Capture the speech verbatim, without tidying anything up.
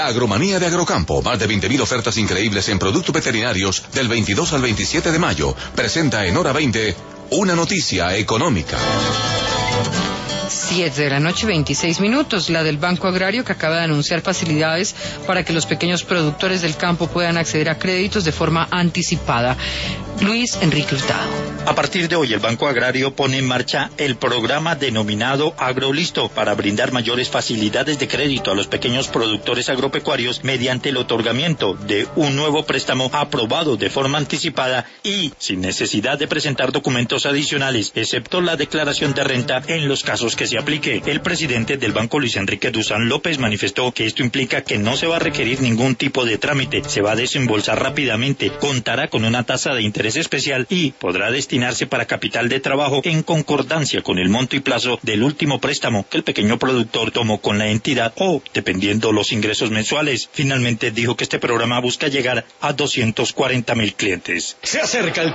Agromanía de Agrocampo, más de veinte mil ofertas increíbles en productos veterinarios del veintidós al veintisiete de mayo. Presenta en Hora veinte una noticia económica. Siete de la noche, veintiséis minutos. La del Banco Agrario, que acaba de anunciar facilidades para que los pequeños productores del campo puedan acceder a créditos de forma anticipada. Luis Enrique Hurtado. A partir de hoy, el Banco Agrario pone en marcha el programa denominado AgroListo para brindar mayores facilidades de crédito a los pequeños productores agropecuarios mediante el otorgamiento de un nuevo préstamo aprobado de forma anticipada y sin necesidad de presentar documentos adicionales, excepto la declaración de renta en los casos que se aplique. El presidente del banco, Luis Enrique Duzán López, manifestó que esto implica que no se va a requerir ningún tipo de trámite, se va a desembolsar rápidamente, contará con una tasa de interés especial y podrá destinarse para capital de trabajo en concordancia con el monto y plazo del último préstamo que el pequeño productor tomó con la entidad o dependiendo los ingresos mensuales. Finalmente dijo que este programa busca llegar a doscientos cuarenta mil clientes. Se acerca el